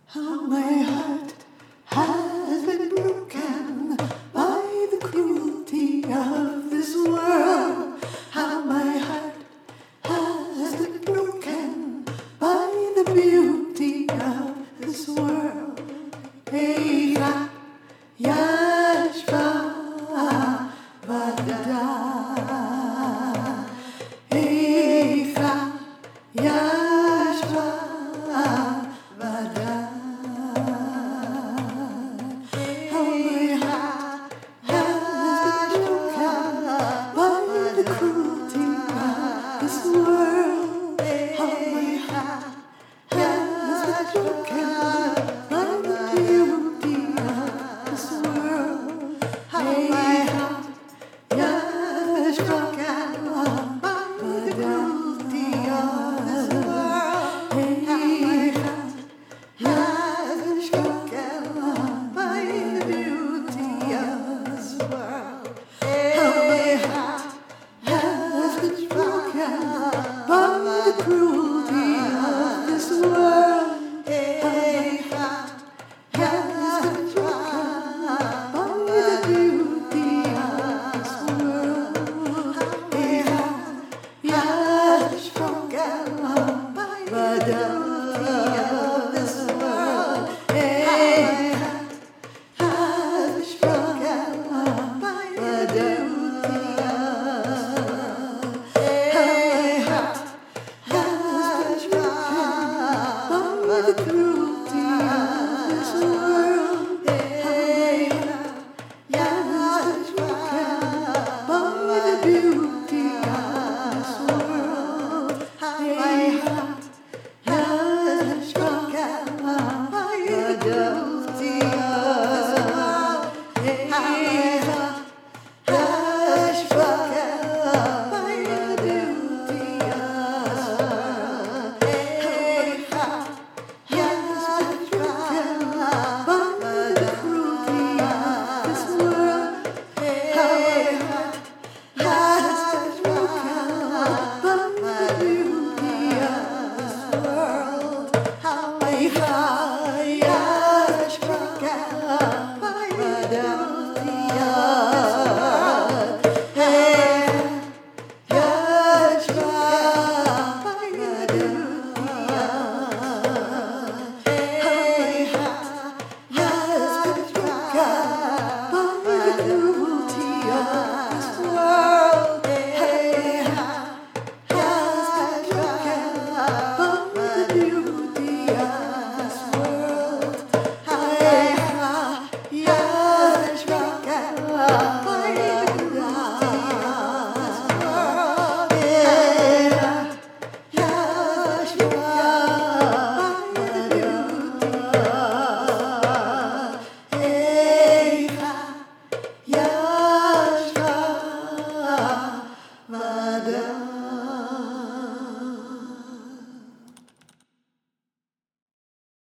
How my heart has been broken by the cruelty of this world. How my heart has been broken by the beauty of this world. Eira Yashva Vada. Eira Yashva Vada. How my heart has been broken by the cruelty of this world. How my heart has been broken by the beauty of this world. How my heart has been broken by the beauty of this world. Hey, has broken by the beauty of this world. How my heart has been broken by the cruelty of this world. Hey, has been broken by the beauty of this world. Hey, has broken by the beauty of this world. Hey, has broken by the beauty of this world. Hey, has broken by the cruelty of this world.